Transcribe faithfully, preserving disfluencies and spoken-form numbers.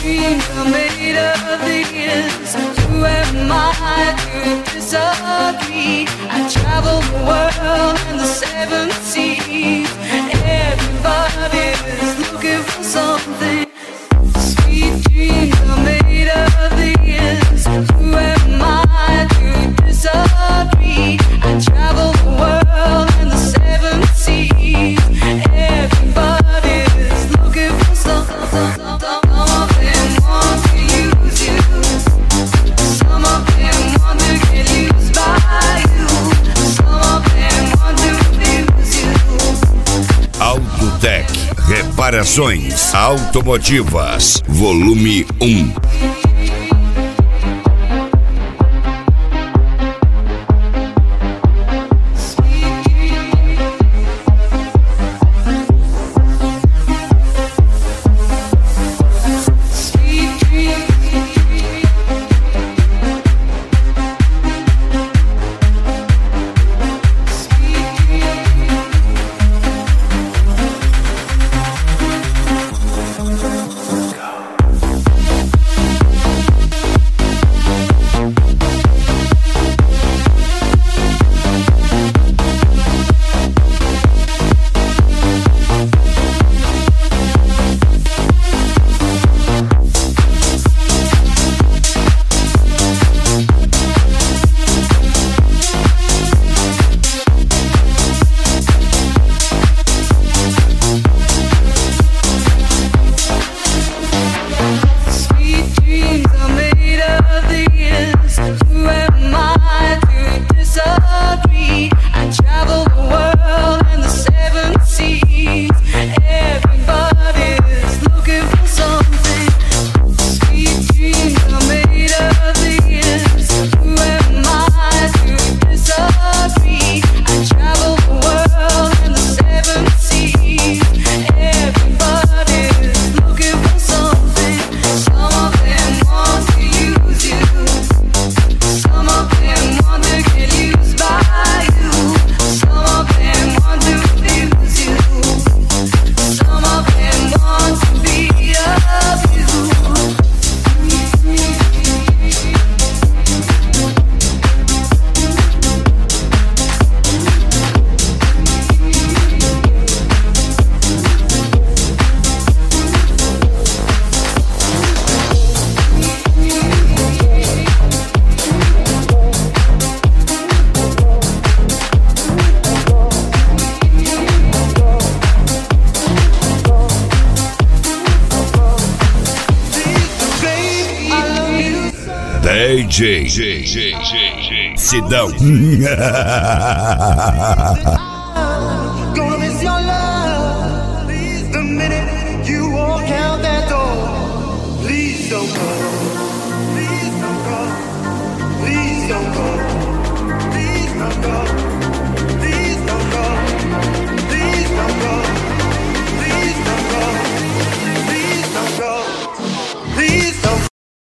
dreams are made of these. Who am I to disagree? I travel the world and the seven seas. Everybody's looking for something. Sweet dreams are made of these. Who am I to disagree? I travel the world and the seven seas. Everybody's looking for something. Some of them want to use you. Some of them want to get used by you. Some of them want to abuse you. Autotech Reparações Automotivas Volume um. D J Sidão.